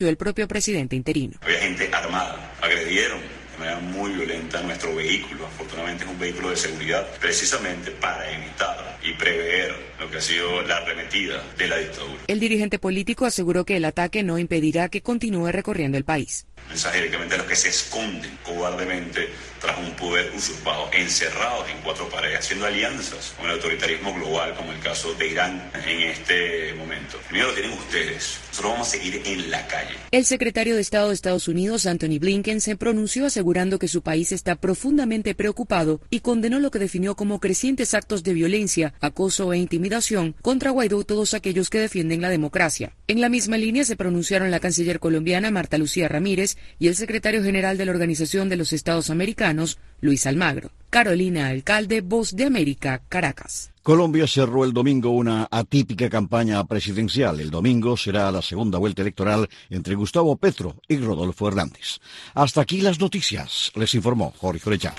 el propio presidente interino. Había gente armada, agredieron de manera muy violenta nuestro vehículo. Afortunadamente es un vehículo de seguridad, precisamente para evitar y prever lo que ha sido la arremetida de la dictadura. El dirigente político aseguró que el ataque no impedirá que continúe recorriendo el país. Mensaje directamente a los que se esconden cobardemente tras un poder usurpado, encerrados en cuatro paredes, haciendo alianzas con el autoritarismo global, como el caso de Irán en este momento. El miedo lo tienen ustedes. Nosotros vamos a seguir en la calle. El secretario de Estado de Estados Unidos, Anthony Blinken, se pronunció asegurando que su país está profundamente preocupado y condenó lo que definió como crecientes actos de violencia, acoso e intimidación contra Guaidó y todos aquellos que defienden la democracia. En la misma línea se pronunciaron la canciller colombiana Marta Lucía Ramírez y el secretario general de la Organización de los Estados Americanos, Luis Almagro. Carolina Alcalde, Voz de América, Caracas. Colombia cerró el domingo una atípica campaña presidencial. El domingo será la segunda vuelta electoral entre Gustavo Petro y Rodolfo Hernández. Hasta aquí las noticias, les informó Jorge Orellana.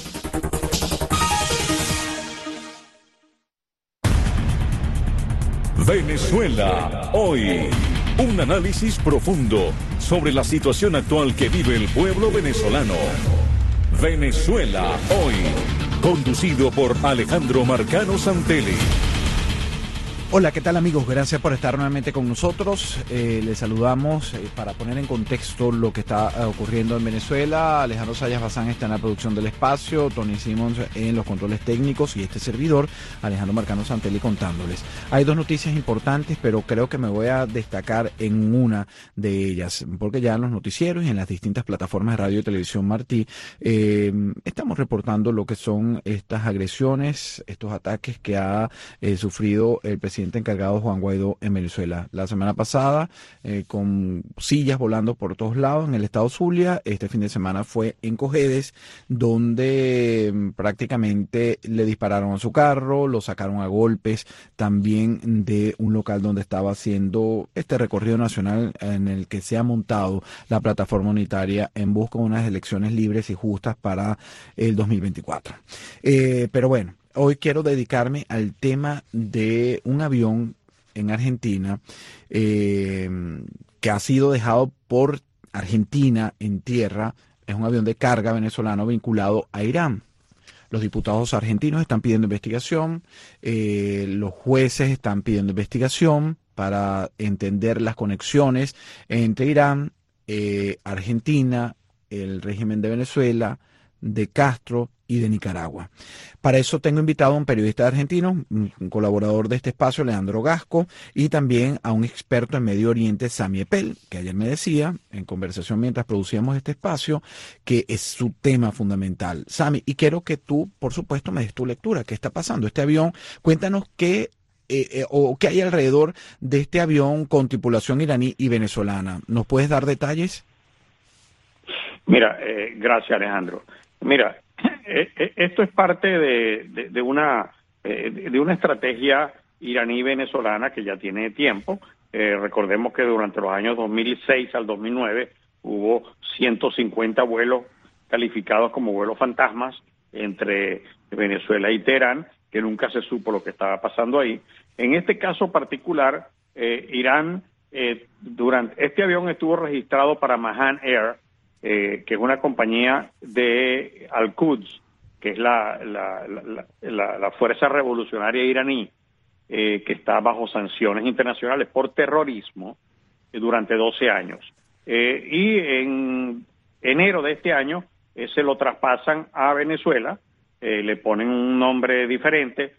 Venezuela hoy. Un análisis profundo sobre la situación actual que vive el pueblo venezolano. Venezuela hoy. Conducido por Alejandro Marcano Santelli. Hola, ¿qué tal amigos? Gracias por estar nuevamente con nosotros. Les saludamos para poner en contexto lo que está ocurriendo en Venezuela. Alejandro Sayas Bazán está en la producción del espacio, Tony Simmons en los controles técnicos y este servidor, Alejandro Marcano Santelli, contándoles. Hay dos noticias importantes, pero creo que me voy a destacar en una de ellas, porque ya en los noticieros y en las distintas plataformas de radio y televisión Martí estamos reportando lo que son estas agresiones, estos ataques que ha sufrido el presidente encargado Juan Guaidó en Venezuela. La semana pasada, con sillas volando por todos lados en el estado Zulia, este fin de semana fue en Cojedes, donde prácticamente le dispararon a su carro, lo sacaron a golpes también de un local donde estaba haciendo este recorrido nacional en el que se ha montado la plataforma unitaria en busca de unas elecciones libres y justas para el 2024. Pero bueno, hoy quiero dedicarme al tema de un avión en Argentina que ha sido dejado por Argentina en tierra. Es un avión de carga venezolano vinculado a Irán. Los diputados argentinos están pidiendo investigación, los jueces están pidiendo investigación para entender las conexiones entre Irán, Argentina, el régimen de Venezuela, de Castro y de Nicaragua. Para eso tengo invitado a un periodista argentino, un colaborador de este espacio, Leandro Gasco, y también a un experto en Medio Oriente, Sami Eppel, que ayer me decía, en conversación mientras producíamos este espacio, que es su tema fundamental. Sami, y quiero que tú, por supuesto, me des tu lectura. ¿Qué está pasando? Este avión, cuéntanos qué qué hay alrededor de este avión con tripulación iraní y venezolana. ¿Nos puedes dar detalles? Mira, gracias Alejandro. Mira, esto es parte de una estrategia iraní-venezolana que ya tiene tiempo. Recordemos que durante los años 2006 al 2009 hubo 150 vuelos calificados como vuelos fantasmas entre Venezuela y Teherán, que nunca se supo lo que estaba pasando ahí. En este caso particular, Irán, durante este avión estuvo registrado para Mahan Air, que es una compañía de Al-Quds, que es la fuerza revolucionaria iraní, que está bajo sanciones internacionales por terrorismo durante 12 años. Y en enero de este año se lo traspasan a Venezuela, le ponen un nombre diferente,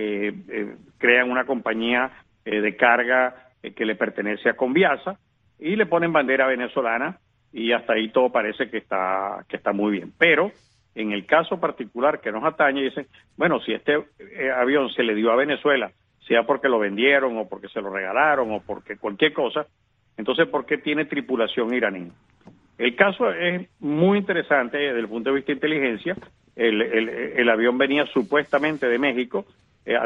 crean una compañía de carga que le pertenece a Conviasa y le ponen bandera venezolana, y hasta ahí todo parece que está muy bien. Pero en el caso particular que nos atañe, dicen, bueno, si este avión se le dio a Venezuela, sea porque lo vendieron o porque se lo regalaron o porque cualquier cosa, entonces ¿por qué tiene tripulación iraní? El caso es muy interesante desde el punto de vista de inteligencia. El avión venía supuestamente de México, iba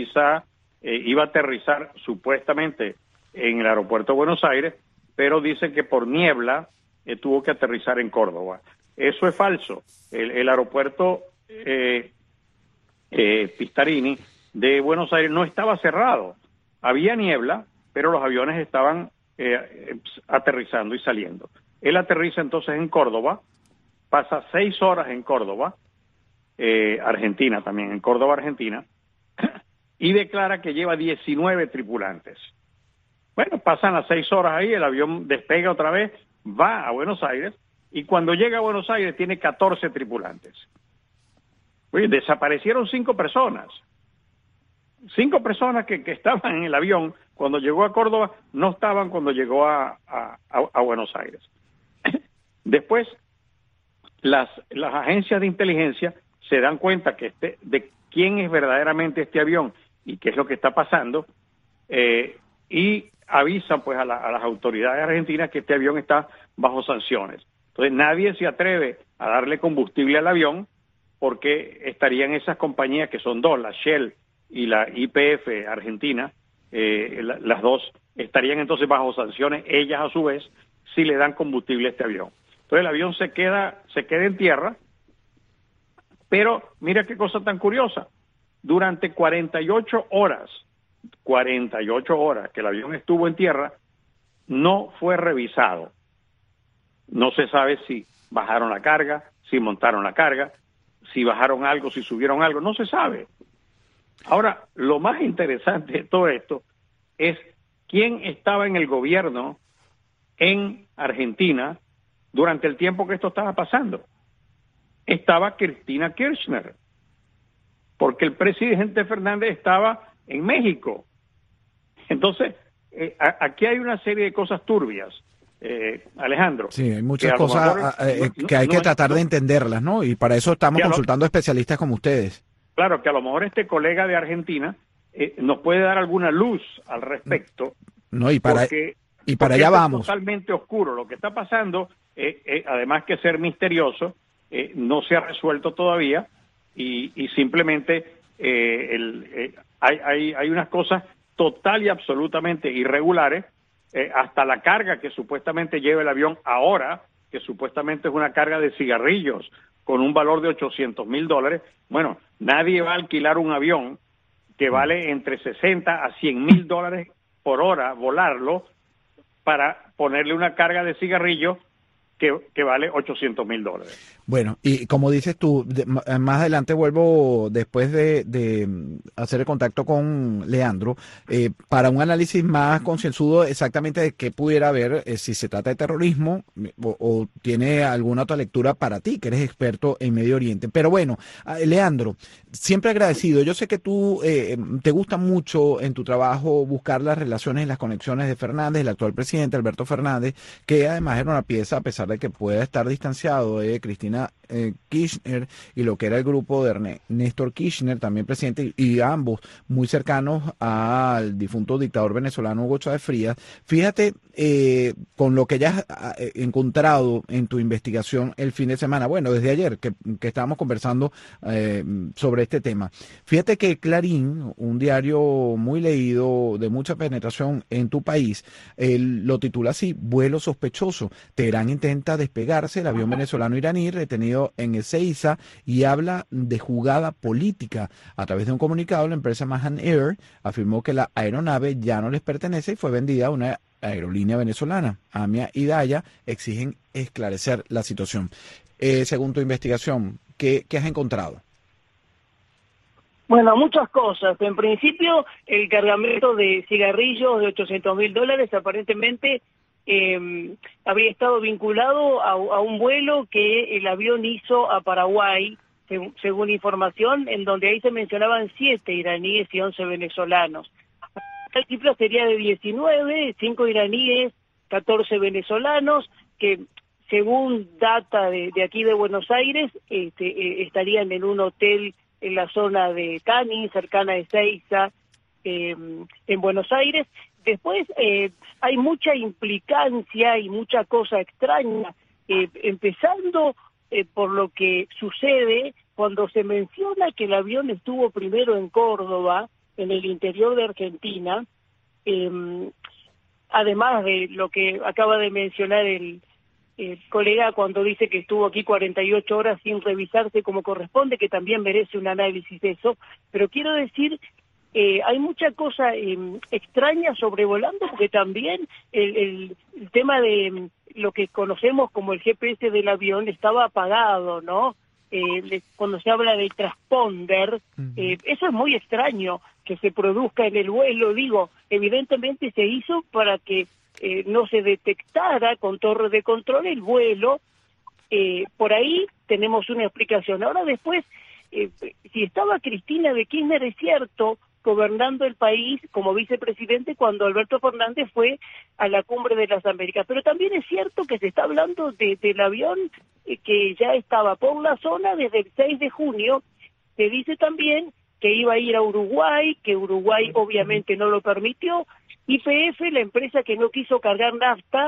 a aterrizar supuestamente en el aeropuerto de Buenos Aires, pero dicen que por niebla tuvo que aterrizar en Córdoba. Eso es falso. El aeropuerto Pistarini de Buenos Aires no estaba cerrado. Había niebla, pero los aviones estaban aterrizando y saliendo. Él aterriza entonces en Córdoba, pasa 6 horas en Córdoba, Argentina también, en Córdoba, Argentina, y declara que lleva 19 tripulantes. Bueno, pasan las 6 horas ahí, el avión despega otra vez, va a Buenos Aires, y cuando llega a Buenos Aires tiene 14 tripulantes. Oye, desaparecieron 5 personas. 5 personas que estaban en el avión cuando llegó a Córdoba no estaban cuando llegó a Buenos Aires. Después, las agencias de inteligencia se dan cuenta que de quién es verdaderamente este avión y qué es lo que está pasando, y avisan pues a las autoridades argentinas que este avión está bajo sanciones. Entonces nadie se atreve a darle combustible al avión porque estarían esas compañías que son 2, la Shell y la YPF Argentina, las dos estarían entonces bajo sanciones, ellas a su vez, si le dan combustible a este avión. Entonces el avión se queda en tierra, pero mira qué cosa tan curiosa, durante 48 horas que el avión estuvo en tierra, no fue revisado. No se sabe si bajaron la carga, si montaron la carga, si bajaron algo, si subieron algo, no se sabe. Ahora, lo más interesante de todo esto es quién estaba en el gobierno en Argentina durante el tiempo que esto estaba pasando. Estaba Cristina Kirchner, porque el presidente Fernández estaba en México. Entonces, aquí hay una serie de cosas turbias, Alejandro. Sí, hay muchas cosas que hay que tratar de entenderlas, ¿no? Y para eso estamos consultando especialistas como ustedes. Claro, que a lo mejor este colega de Argentina nos puede dar alguna luz al respecto. No, y para allá vamos. Es totalmente oscuro. Lo que está pasando, además que ser misterioso, no se ha resuelto todavía y simplemente hay unas cosas total y absolutamente irregulares, hasta la carga que supuestamente lleva el avión ahora, que supuestamente es una carga de cigarrillos con un valor de $800,000. Bueno, nadie va a alquilar un avión que vale entre $60,000 a $100,000 por hora volarlo para ponerle una carga de cigarrillos que vale $800,000. Bueno, y como dices tú, más adelante vuelvo después de hacer el contacto con Leandro para un análisis más concienzudo exactamente de qué pudiera haber, si se trata de terrorismo o tiene alguna otra lectura para ti, que eres experto en Medio Oriente. Pero bueno, Leandro, siempre agradecido. Yo sé que tú te gusta mucho en tu trabajo buscar las relaciones y las conexiones de Fernández, el actual presidente Alberto Fernández, que además era una pieza, a pesar de que pueda estar distanciado de Cristina Kirchner y lo que era el grupo de Néstor Kirchner, también presidente, y ambos muy cercanos al difunto dictador venezolano Hugo Chávez Frías. Fíjate con lo que ya has encontrado en tu investigación el fin de semana, bueno, desde ayer que estábamos conversando sobre este tema. Fíjate que Clarín, un diario muy leído, de mucha penetración en tu país, lo titula así: vuelo sospechoso. Teherán intenta despegarse, el avión venezolano iraní retenido en Ezeiza, y habla de jugada política. A través de un comunicado, la empresa Mahan Air afirmó que la aeronave ya no les pertenece y fue vendida a una aerolínea venezolana. AMIA y DAYA exigen esclarecer la situación. Según tu investigación, ¿qué has encontrado? Bueno, muchas cosas. En principio, el cargamento de cigarrillos de $800,000 aparentemente habría estado vinculado a un vuelo que el avión hizo a Paraguay, según información, en donde ahí se mencionaban 7 iraníes y 11 venezolanos. La cifra sería de 19, 5 iraníes, 14 venezolanos, que según data de aquí de Buenos Aires, estarían en un hotel en la zona de Cani, cercana a Ezeiza, en Buenos Aires. Después hay mucha implicancia y mucha cosa extraña, empezando por lo que sucede cuando se menciona que el avión estuvo primero en Córdoba, en el interior de Argentina, además de lo que acaba de mencionar el colega cuando dice que estuvo aquí 48 horas sin revisarse como corresponde, que también merece un análisis de eso, pero quiero decir hay mucha cosa extraña sobrevolando, porque también el tema de lo que conocemos como el GPS del avión estaba apagado, ¿no? Cuando se habla de transponder, eso es muy extraño que se produzca en el vuelo. Digo, evidentemente se hizo para que no se detectara con torre de control el vuelo. Por ahí tenemos una explicación. Ahora después, si estaba Cristina de Kirchner, es cierto, gobernando el país como vicepresidente cuando Alberto Fernández fue a la Cumbre de las Américas. Pero también es cierto que se está hablando del avión que ya estaba por la zona desde el 6 de junio. Se dice también que iba a ir a Uruguay, que Uruguay obviamente no lo permitió. YPF, la empresa que no quiso cargar nafta,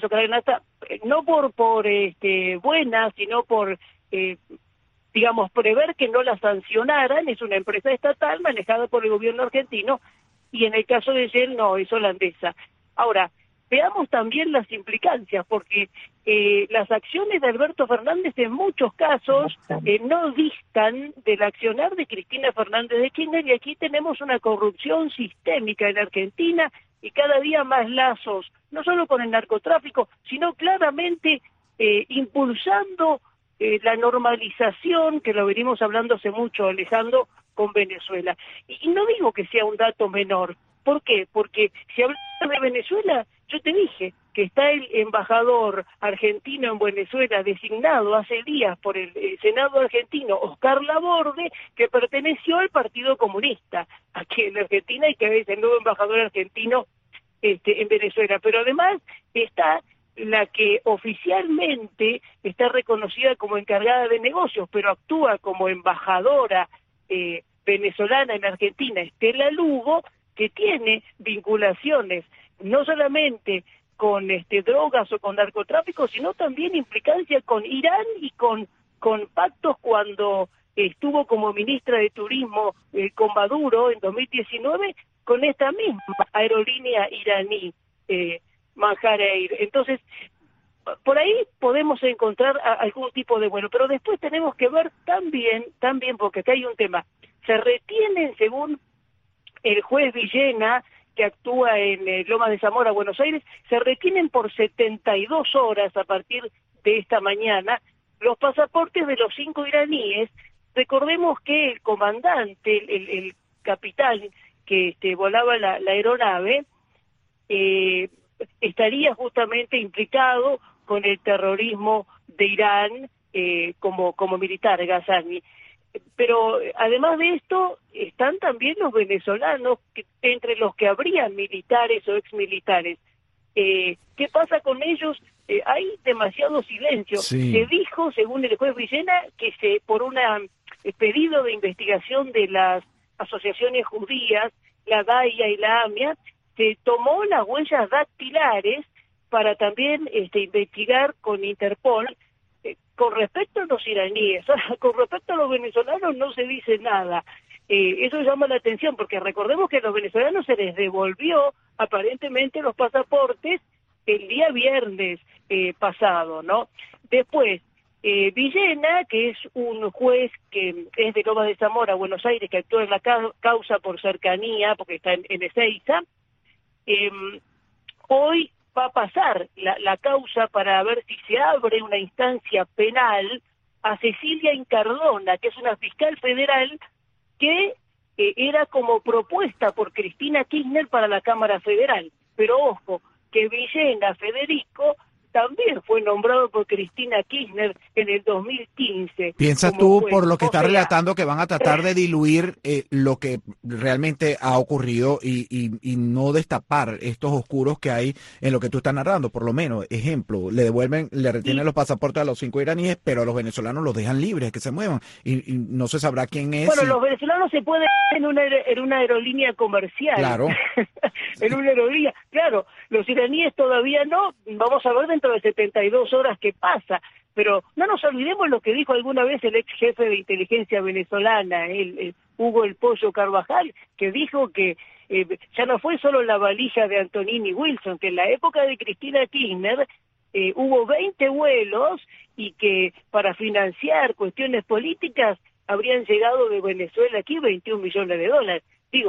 no por buena, sino por digamos, prever que no la sancionaran. Es una empresa estatal manejada por el gobierno argentino, y en el caso de Shell no, es holandesa. Ahora, veamos también las implicancias, porque las acciones de Alberto Fernández en muchos casos no distan del accionar de Cristina Fernández de Kirchner, y aquí tenemos una corrupción sistémica en Argentina y cada día más lazos, no solo con el narcotráfico, sino claramente impulsando la normalización, que lo venimos hablando hace mucho, Alejandro, con Venezuela. Y no digo que sea un dato menor. ¿Por qué? Porque si hablamos de Venezuela, yo te dije que está el embajador argentino en Venezuela designado hace días por el Senado argentino, Oscar Laborde, que perteneció al Partido Comunista aquí en Argentina, y que es el nuevo embajador argentino en Venezuela. Pero además está la que oficialmente está reconocida como encargada de negocios, pero actúa como embajadora venezolana en Argentina, Estela Lugo, que tiene vinculaciones no solamente con drogas o con narcotráfico, sino también implicancia con Irán y con pactos cuando estuvo como ministra de Turismo con Maduro en 2019, con esta misma aerolínea iraní, Manjar Air. Entonces, por ahí podemos encontrar algún tipo de vuelo, pero después tenemos que ver también, porque acá hay un tema. Se retienen, según el juez Villena, que actúa en Lomas de Zamora, Buenos Aires, se retienen por 72 horas a partir de esta mañana los pasaportes de los 5 iraníes. Recordemos que el comandante, el capitán que volaba la aeronave, estaría justamente implicado con el terrorismo de Irán como militar, Ghazani. Pero además de esto, están también los venezolanos, entre los que habrían militares o exmilitares. ¿Qué pasa con ellos? Hay demasiado silencio. Sí. Se dijo, según el juez Villena, que por un pedido de investigación de las asociaciones judías, la DAIA y la AMIA, se tomó las huellas dactilares para también investigar con Interpol. Con respecto a los iraníes, con respecto a los venezolanos no se dice nada. Eso llama la atención, porque recordemos que a los venezolanos se les devolvió aparentemente los pasaportes el día viernes pasado, ¿no? Después, Villena, que es un juez que es de Lomas de Zamora, Buenos Aires, que actúa en la causa por cercanía, porque está en Ezeiza, hoy va a pasar la causa para ver si se abre una instancia penal a Cecilia Incardona, que es una fiscal federal que era como propuesta por Cristina Kirchner para la Cámara Federal. Pero ojo, que Villena Federico también fue nombrado por Cristina Kirchner en el 2015. ¿Piensas tú, por lo que está relatando, que van a tratar de diluir lo que realmente ha ocurrido y no destapar estos oscuros que hay en lo que tú estás narrando? Por lo menos, ejemplo, le retienen los pasaportes a los 5 iraníes, pero a los venezolanos los dejan libres, que se muevan, y no se sabrá quién es. Bueno, los venezolanos se pueden en una aerolínea comercial. Claro. En una aerolínea, claro, los iraníes todavía no. Vamos a ver dentro de 72 horas qué pasa, pero no nos olvidemos lo que dijo alguna vez el ex jefe de inteligencia venezolana, Hugo El Pollo Carvajal, que dijo que ya no fue solo la valija de Antonini Wilson, que en la época de Cristina Kirchner hubo 20 vuelos y que para financiar cuestiones políticas habrían llegado de Venezuela aquí $21 millones. Digo,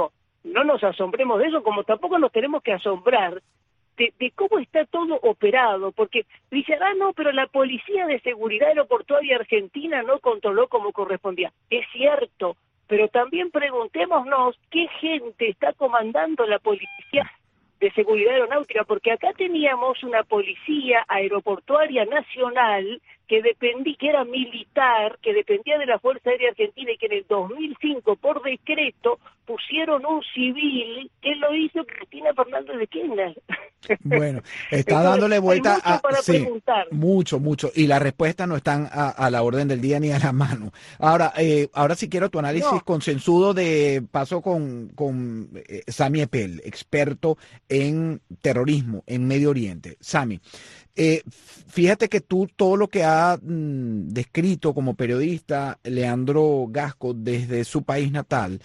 no nos asombremos de eso, como tampoco nos tenemos que asombrar de cómo está todo operado, porque dice, no, pero la Policía de Seguridad Aeroportuaria Argentina no controló como correspondía. Es cierto, pero también preguntémonos qué gente está comandando la Policía de Seguridad Aeronáutica, porque acá teníamos una Policía Aeroportuaria Nacional que era militar, que dependía de la Fuerza Aérea Argentina, y que en el 2005, por decreto, pusieron un civil que lo hizo Cristina Fernández de Kirchner. Bueno, está Entonces, dándole vuelta hay mucho para preguntar. Mucho, y las respuestas no están a la orden del día ni a la mano. Ahora sí quiero tu análisis concienzudo de paso con Sami Eppel, experto en terrorismo en Medio Oriente. Sami, fíjate que tú todo lo que ha descrito como periodista Leandro Gasco desde su país natal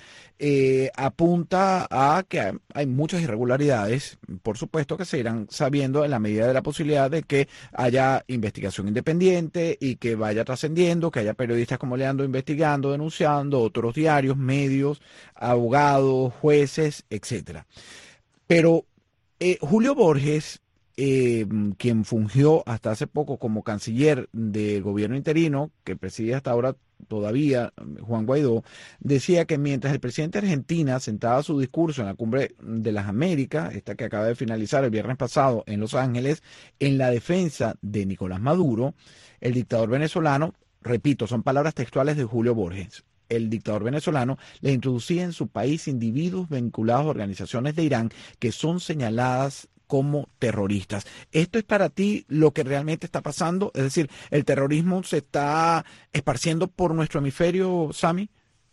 apunta a que hay muchas irregularidades, por supuesto que se irán sabiendo en la medida de la posibilidad de que haya investigación independiente y que vaya trascendiendo, que haya periodistas como Leandro investigando, denunciando, otros diarios, medios, abogados, jueces, etcétera. Pero Julio Borges, quien fungió hasta hace poco como canciller del gobierno interino, que preside hasta ahora todavía Juan Guaidó, decía que mientras el presidente de Argentina sentaba su discurso en la Cumbre de las Américas, esta que acaba de finalizar el viernes pasado en Los Ángeles, en la defensa de Nicolás Maduro, el dictador venezolano, repito, son palabras textuales de Julio Borges, el dictador venezolano le introducía en su país individuos vinculados a organizaciones de Irán que son señaladas como terroristas. ¿Esto es para ti lo que realmente está pasando? Es decir, ¿el terrorismo se está esparciendo por nuestro hemisferio, Sami?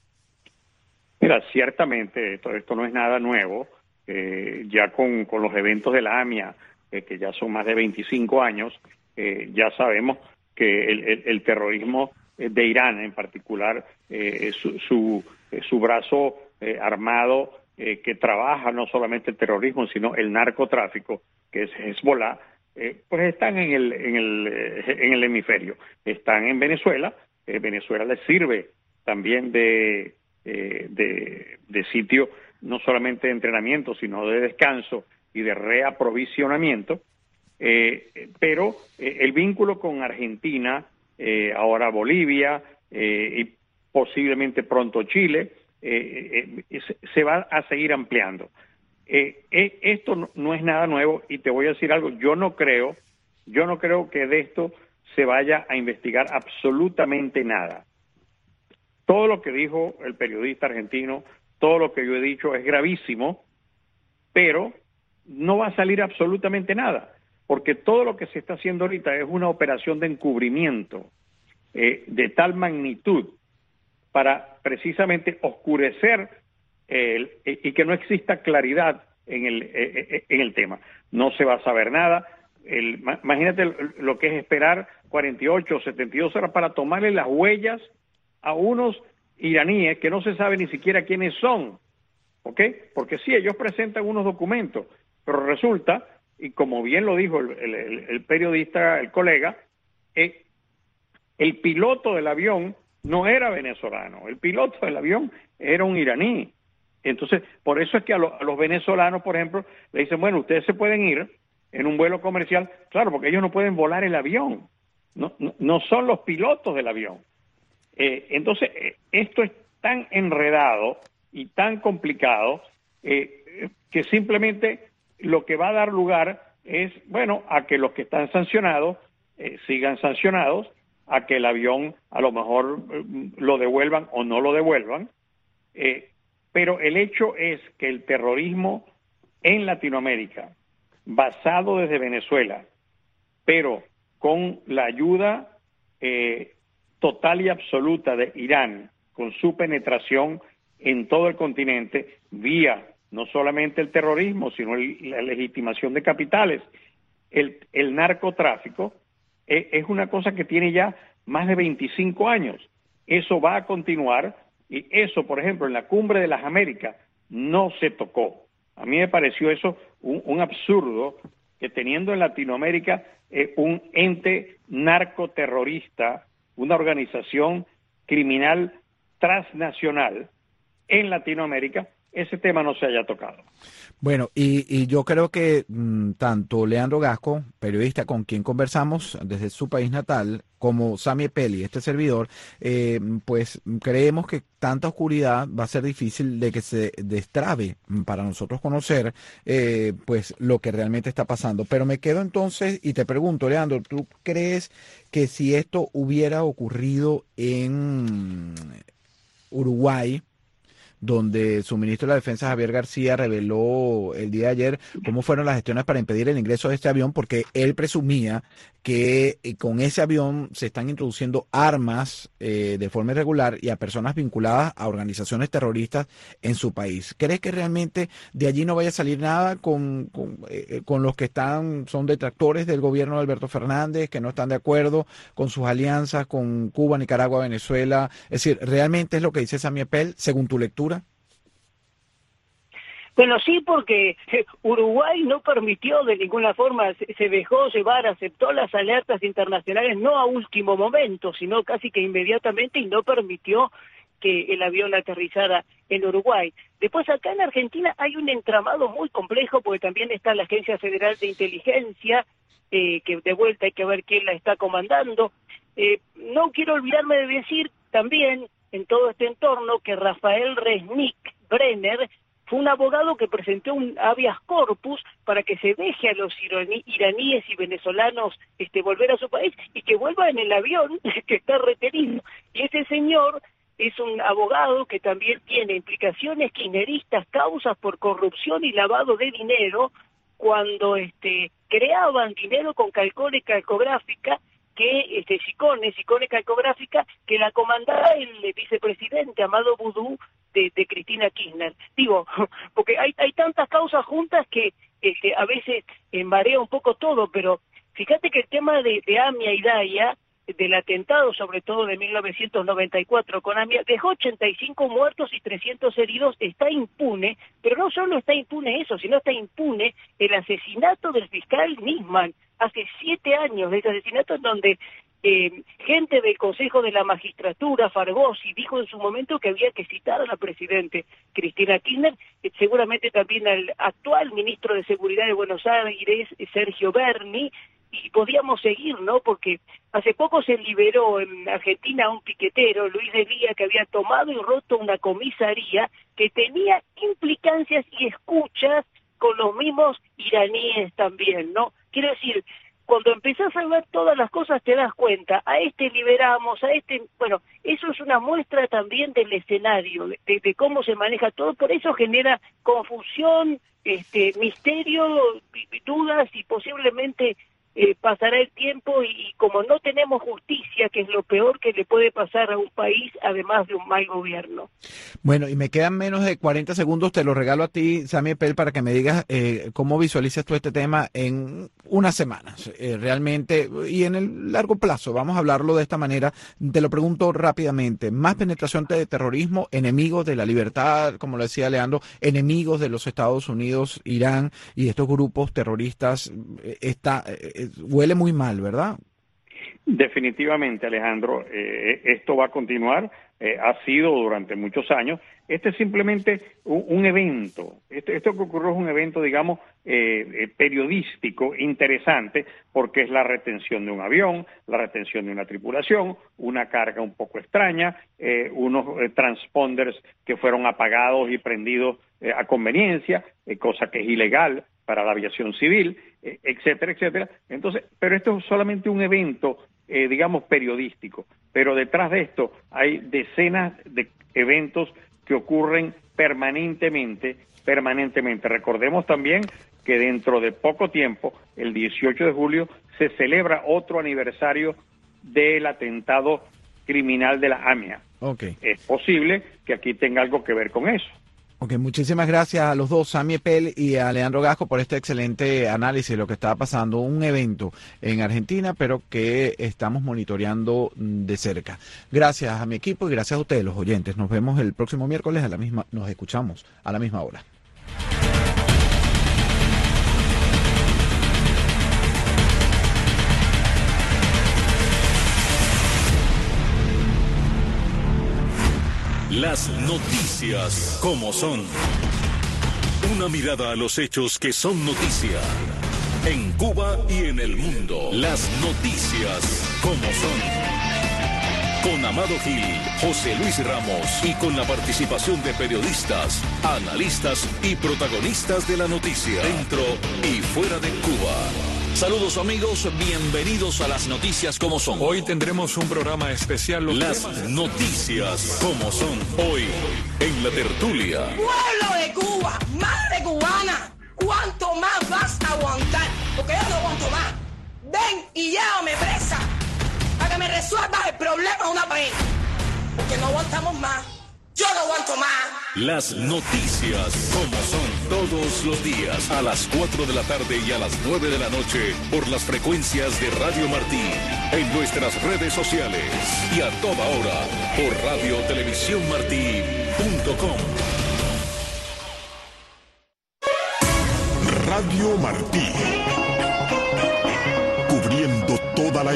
Mira, ciertamente esto no es nada nuevo. Ya con los eventos de la AMIA, que ya son más de 25 años, ya sabemos que el terrorismo de Irán en particular, su brazo armado que trabaja no solamente el terrorismo, sino el narcotráfico, que es Hezbollah, pues están en el hemisferio. Están en Venezuela. Venezuela les sirve también de sitio no solamente de entrenamiento, sino de descanso y de reaprovisionamiento. Pero el vínculo con Argentina, ahora Bolivia y posiblemente pronto Chile, se va a seguir ampliando. Esto no es nada nuevo, y te voy a decir algo, yo no creo que de esto se vaya a investigar absolutamente nada. Todo lo que dijo el periodista argentino, todo lo que yo he dicho es gravísimo, pero no va a salir absolutamente nada, porque todo lo que se está haciendo ahorita es una operación de encubrimiento de tal magnitud para precisamente oscurecer y que no exista claridad en el tema. No se va a saber nada. Imagínate lo que es esperar 48 o 72 horas para tomarle las huellas a unos iraníes que no se sabe ni siquiera quiénes son, ¿ok? Porque sí, ellos presentan unos documentos, pero resulta, y como bien lo dijo el periodista, el colega, el piloto del avión no era venezolano, el piloto del avión era un iraní. Entonces, por eso es que a los venezolanos, por ejemplo, le dicen, bueno, ustedes se pueden ir en un vuelo comercial, claro, porque ellos no pueden volar el avión, no son los pilotos del avión. Entonces, esto es tan enredado y tan complicado que simplemente lo que va a dar lugar es, bueno, a que los que están sancionados sigan sancionados, a que el avión a lo mejor lo devuelvan o no lo devuelvan, pero el hecho es que el terrorismo en Latinoamérica, basado desde Venezuela, pero con la ayuda total y absoluta de Irán, con su penetración en todo el continente, vía no solamente el terrorismo, sino la legitimación de capitales, el narcotráfico, es una cosa que tiene ya más de 25 años. Eso va a continuar, y eso, por ejemplo, en la Cumbre de las Américas no se tocó. A mí me pareció eso un absurdo, que teniendo en Latinoamérica un ente narcoterrorista, una organización criminal transnacional en Latinoamérica, ese tema no se haya tocado. Bueno, y yo creo que tanto Leandro Gasco, periodista con quien conversamos desde su país natal, como Sami Peli, este servidor, pues creemos que tanta oscuridad va a ser difícil de que se destrabe para nosotros conocer pues lo que realmente está pasando. Pero me quedo entonces y te pregunto, Leandro, ¿tú crees que si esto hubiera ocurrido en Uruguay, donde su ministro de la Defensa, Javier García, reveló el día de ayer cómo fueron las gestiones para impedir el ingreso de este avión, porque él presumía que con ese avión se están introduciendo armas de forma irregular y a personas vinculadas a organizaciones terroristas en su país? ¿Crees que realmente de allí no vaya a salir nada con los que son detractores del gobierno de Alberto Fernández, que no están de acuerdo con sus alianzas con Cuba, Nicaragua, Venezuela? Es decir, ¿realmente es lo que dice Sami Pell, según tu lectura? Bueno, sí, porque Uruguay no permitió de ninguna forma, se dejó llevar, aceptó las alertas internacionales, no a último momento, sino casi que inmediatamente, y no permitió que el avión aterrizara en Uruguay. Después, acá en Argentina hay un entramado muy complejo, porque también está la Agencia Federal de Inteligencia, que de vuelta hay que ver quién la está comandando. No quiero olvidarme de decir también, en todo este entorno, que Rafael Resnick Brenner fue un abogado que presentó un habeas corpus para que se deje a los iraníes y venezolanos volver a su país y que vuelva en el avión que está retenido. Y ese señor es un abogado que también tiene implicaciones kirchneristas, causas por corrupción y lavado de dinero, cuando creaban dinero con calcole calcográfica, que Sicone calcográfica, que la comandaba el vicepresidente Amado Boudou de Cristina Kirchner. Digo, porque hay tantas causas juntas que a veces marea un poco todo, pero fíjate que el tema de AMIA y DAIA, del atentado sobre todo de 1994 con AMIA, dejó 85 muertos y 300 heridos, está impune, pero no solo está impune eso, sino está impune el asesinato del fiscal Nisman, hace 7 años de ese asesinato, en donde gente del Consejo de la Magistratura, Fargosi, dijo en su momento que había que citar a la presidente Cristina Kirchner, seguramente también al actual ministro de Seguridad de Buenos Aires, Sergio Berni, y podíamos seguir, ¿no? Porque hace poco se liberó en Argentina a un piquetero, Luis de Lía, que había tomado y roto una comisaría que tenía implicancias y escuchas con los mismos iraníes también, ¿no? Quiero decir, cuando empezás a ver todas las cosas te das cuenta, a liberamos, bueno, eso es una muestra también del escenario, de cómo se maneja todo, por eso genera confusión, misterio, dudas y posiblemente pasará el tiempo y como no tenemos justicia, que es lo peor que le puede pasar a un país, además de un mal gobierno. Bueno, y me quedan menos de 40 segundos, te lo regalo a ti, Sami Pell, para que me digas cómo visualizas tú este tema en unas semanas, realmente, y en el largo plazo. Vamos a hablarlo de esta manera. Te lo pregunto rápidamente: más penetración de terrorismo, enemigos de la libertad, como lo decía Leandro, enemigos de los Estados Unidos, Irán y estos grupos terroristas, huele muy mal, ¿verdad? Definitivamente, Alejandro, esto va a continuar, ha sido durante muchos años. Este es simplemente un evento, esto que ocurrió es un evento, digamos, periodístico, interesante, porque es la retención de un avión, la retención de una tripulación, una carga un poco extraña, unos transponders que fueron apagados y prendidos a conveniencia, cosa que es ilegal para la aviación civil, etcétera, etcétera. Entonces, pero esto es solamente un evento, digamos, periodístico, pero detrás de esto hay decenas de eventos que ocurren permanentemente. Recordemos también que dentro de poco tiempo, el 18 de julio, se celebra otro aniversario del atentado criminal de la AMIA. Okay. Es posible que aquí tenga algo que ver con eso. Ok, muchísimas gracias a los dos, Sami Pell y a Leandro Gasco, por este excelente análisis de lo que estaba pasando, un evento en Argentina, pero que estamos monitoreando de cerca. Gracias a mi equipo y gracias a ustedes, los oyentes. Nos vemos el próximo miércoles nos escuchamos a la misma hora. Las noticias como son. Una mirada a los hechos que son noticia. En Cuba y en el mundo. Las noticias como son. Con Amado Gil, José Luis Ramos y con la participación de periodistas, analistas y protagonistas de la noticia, dentro y fuera de Cuba. Saludos amigos, bienvenidos a las noticias como son. Hoy tendremos un programa especial. Las noticias como son. Hoy, en la tertulia. Pueblo de Cuba, madre cubana, ¿cuánto más vas a aguantar? Porque yo no aguanto más. Ven y llévame presa para que me resuelvas el problema de una vez. Porque no aguantamos más. Yo no aguanto más. Las noticias como son, todos los días a las 4 de la tarde y a las 9 de la noche por las frecuencias de Radio Martí, en nuestras redes sociales y a toda hora por radiotelevisiónmartí.com. Radio Martí.